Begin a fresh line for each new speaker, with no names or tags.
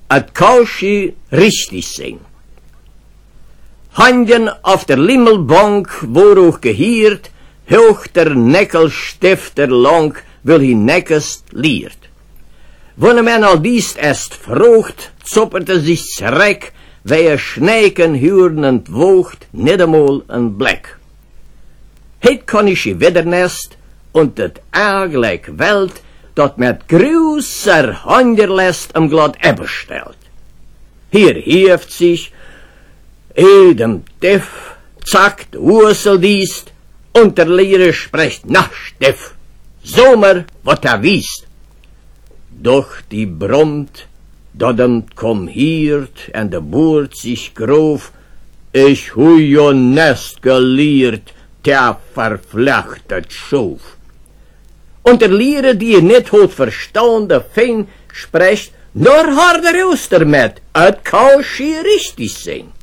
et Kauschi richtig sein. Handen auf der Limmelbank, woruch gehiert, hoch der Neckelstifter lang, will hi neckest liert. Wann man al diest erst frucht, zopperte sich zurück, wie Schneken hürnend wogt, nicht einmal ein Blick. Heit kann ich i wieder nest, und het eigentlich Welt, dat met größer Handerläst am Glad eberstellt. Hier hieft sich, dem Tiff, zack, de Ursel diest, und der Lehrer spricht nach Stiff. Sommer, wat wiest. Doch die brummt, dat kom hiert, en de boert sich grof, ich hu jo nest geliert, der verflechtet schuf. Und der Lehrer, die net hot verstande Fein, spricht, nur harder aus damit, et Kauschi richtig sein.